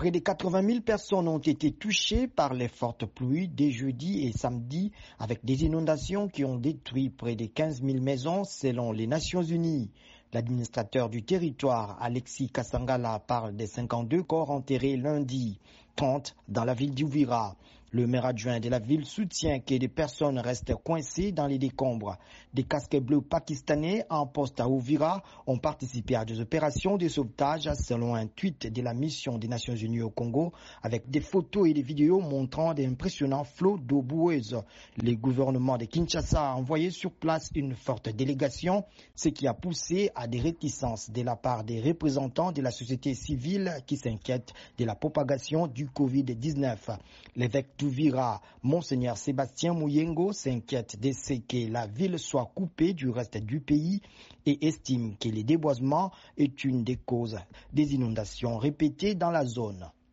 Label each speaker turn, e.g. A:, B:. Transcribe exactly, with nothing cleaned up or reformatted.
A: Près de quatre-vingt mille personnes ont été touchées par les fortes pluies dès jeudi et samedi, avec des inondations qui ont détruit près de quinze mille maisons selon les Nations Unies. L'administrateur du territoire, Alexis Kassangala, parle des cinquante-deux corps enterrés lundi, trente dans la ville d'Uvira. Le maire adjoint de la ville soutient que des personnes restent coincées dans les décombres. Des casques bleus pakistanais en poste à Uvira ont participé à des opérations de sauvetage selon un tweet de la mission des Nations Unies au Congo avec des photos et des vidéos montrant d'impressionnants flots d'eau boueuse. Le gouvernement de Kinshasa a envoyé sur place une forte délégation, ce qui a poussé à des réticences de la part des représentants de la société civile qui s'inquiètent de la propagation du covid dix-neuf. L'évêque d'Uvira, Monseigneur Sébastien Mouyengo, s'inquiète de ce que la ville soit coupée du reste du pays et estime que le déboisement est une des causes des inondations répétées dans la zone.